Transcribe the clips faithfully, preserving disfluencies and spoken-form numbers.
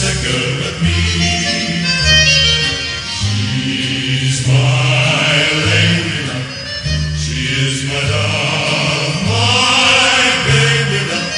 second of me. She's my lady love. She is my love, my baby love.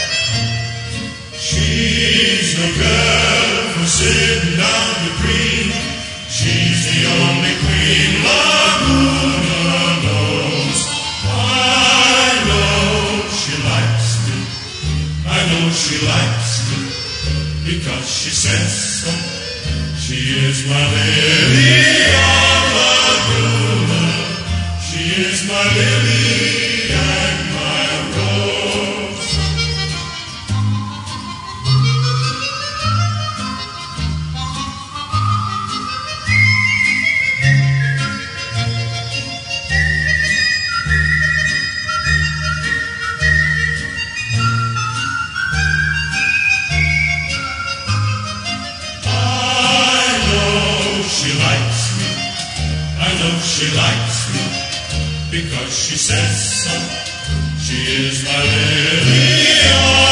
She's no girl for sitting down to dream. She's the only queen Laguna knows. I know she likes me. I know she likes me because she says so. She is my lily of Laguna. She is my lily and my rose. She likes me because she says so. She is my lily.